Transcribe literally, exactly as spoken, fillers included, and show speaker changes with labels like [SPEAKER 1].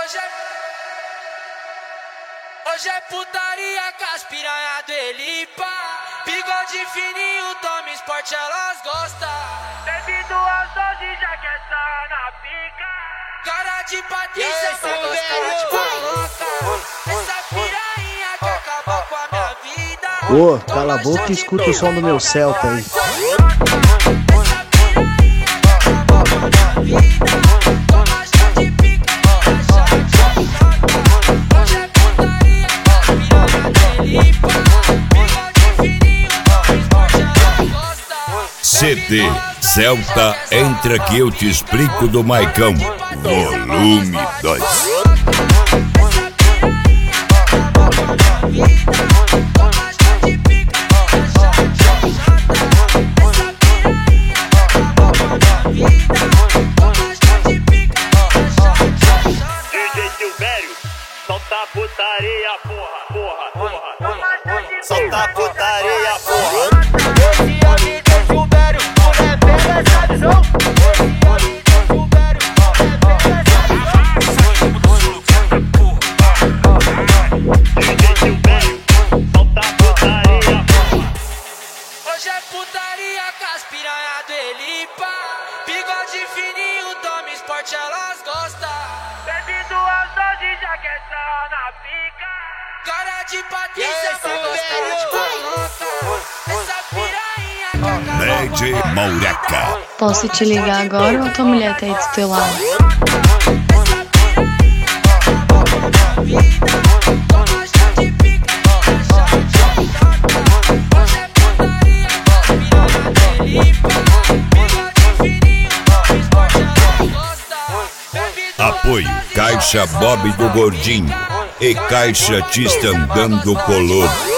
[SPEAKER 1] Hoje é... Hoje é putaria com as piranha do Elipa. Bigode fininho, toma esporte, elas gostam. Bebido às doze, já quer estar na pica. Cara de Patrícia, essa gosta de coloca. Essa piranha que acabou com a minha vida.
[SPEAKER 2] Ô, oh, cala a boca e escuta o som do meu Celta aí.
[SPEAKER 1] Essa piranha que acabou com a minha vida. Toma chá de pica, chá de pica. Hoje é putaria com as piranha do Elipa. Bigode fininho, toma esporte, elas gostam.
[SPEAKER 3] C D Celta, entra que eu te explico do Maicão. Volume dois.
[SPEAKER 4] D J Silvério, solta a putaria, porra, porra, porra, porra. Solta a putaria, porra.
[SPEAKER 1] Esse é o D J Silvério, tu é pega essa visão. Esse é o D J Silvério, tu é pega essa visão.
[SPEAKER 4] D J Silvério, solta a putaria, porra.
[SPEAKER 1] Hoje é putaria com as piranha do Elipa. Bigode fininho, toma esporte, elas gostam. Bebido às doze, já quer estar na pica. Cara de Patrícia, essa gosta de coloca. Essa piranha que acabou
[SPEAKER 3] Lady Maureca.
[SPEAKER 5] Posso te ligar agora ou tua mulher tá aí do teu lado?
[SPEAKER 1] essa piranha que acabou com a minha vida. Toma chá de pica, chá de pica. Hoje é putaria com as piranha do Elipa. Bigode fininho, toma esporte, elas gostam. Bebido
[SPEAKER 3] Apoio Caixa Bob do Gordinho e Caixa Tista Andando Color.